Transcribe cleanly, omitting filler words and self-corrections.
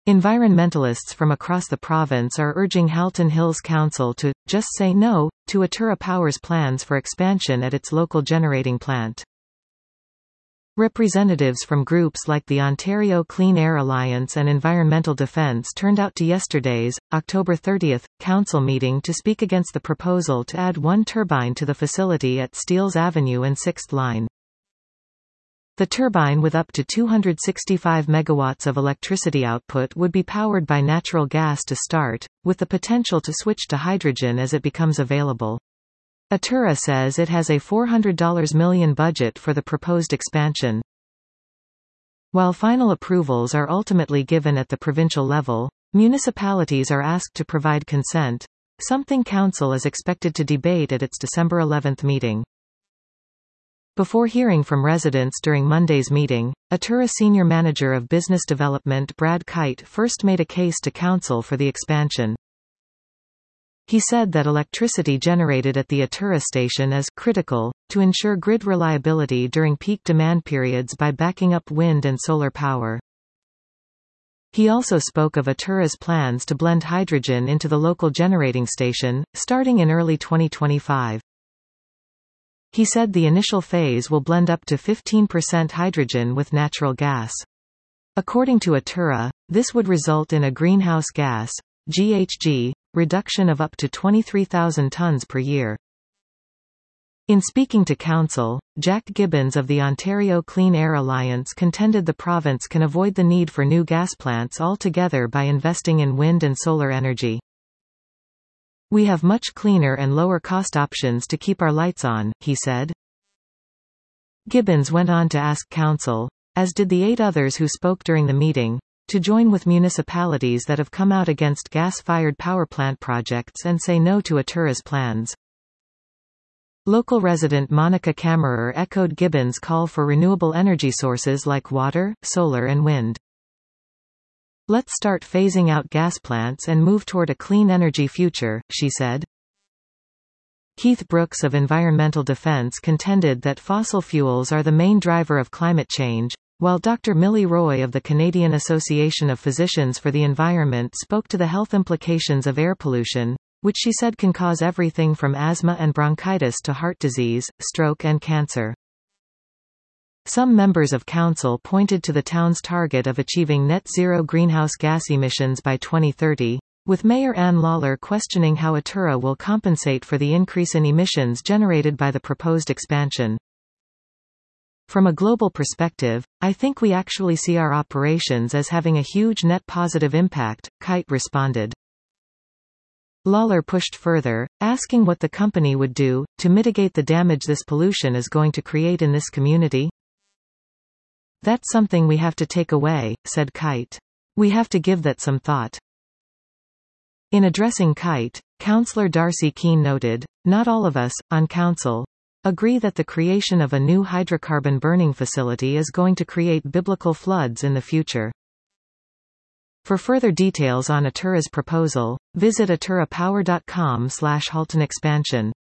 Environmentalists from across the province are urging Halton Hills Council to just say no to Atura Power's plans for expansion at its local generating plant. Representatives from groups like the Ontario Clean Air Alliance and Environmental Defence turned out to yesterday's, October 30, council meeting to speak against the proposal to add one turbine to the facility at Steeles Avenue and 6th Line. The turbine, with up to 265 megawatts of electricity output, would be powered by natural gas to start, with the potential to switch to hydrogen as it becomes available. Atura says it has a $400 million budget for the proposed expansion. While final approvals are ultimately given at the provincial level, municipalities are asked to provide consent, something Council is expected to debate at its December 11 meeting. Before hearing from residents during Monday's meeting, Atura Senior Manager of Business Development Brad Kite first made a case to Council for the expansion. He said that electricity generated at the Atura station is critical to ensure grid reliability during peak demand periods by backing up wind and solar power. He also spoke of Atura's plans to blend hydrogen into the local generating station, starting in early 2025. He said the initial phase will blend up to 15% hydrogen with natural gas. According to Atura, this would result in a greenhouse gas (GHG) reduction of up to 23,000 tons per year. In speaking to Council, Jack Gibbons of the Ontario Clean Air Alliance contended the province can avoid the need for new gas plants altogether by investing in wind and solar energy. We have much cleaner and lower cost options to keep our lights on, he said. Gibbons went on to ask Council, as did the 8 others who spoke during the meeting, to join with municipalities that have come out against gas-fired power plant projects and say no to Atura's plans. Local resident Monica Kammerer echoed Gibbons' call for renewable energy sources like water, solar and wind. Let's start phasing out gas plants and move toward a clean energy future, she said. Keith Brooks of Environmental Defence contended that fossil fuels are the main driver of climate change, while Dr. Millie Roy of the Canadian Association of Physicians for the Environment spoke to the health implications of air pollution, which she said can cause everything from asthma and bronchitis to heart disease, stroke and cancer. Some members of Council pointed to the town's target of achieving net zero greenhouse gas emissions by 2030, with Mayor Ann Lawler questioning how Atura will compensate for the increase in emissions generated by the proposed expansion. From a global perspective, I think we actually see our operations as having a huge net positive impact, Kite responded. Lawler pushed further, asking what the company would do to mitigate the damage this pollution is going to create in this community. That's something we have to take away, said Kite. We have to give that some thought. In addressing Kite, Councillor Darcy Keane noted, not all of us, on Council, agree that the creation of a new hydrocarbon burning facility is going to create biblical floods in the future. For further details on Atura's proposal, visit aturapower.com/HaltonExpansion.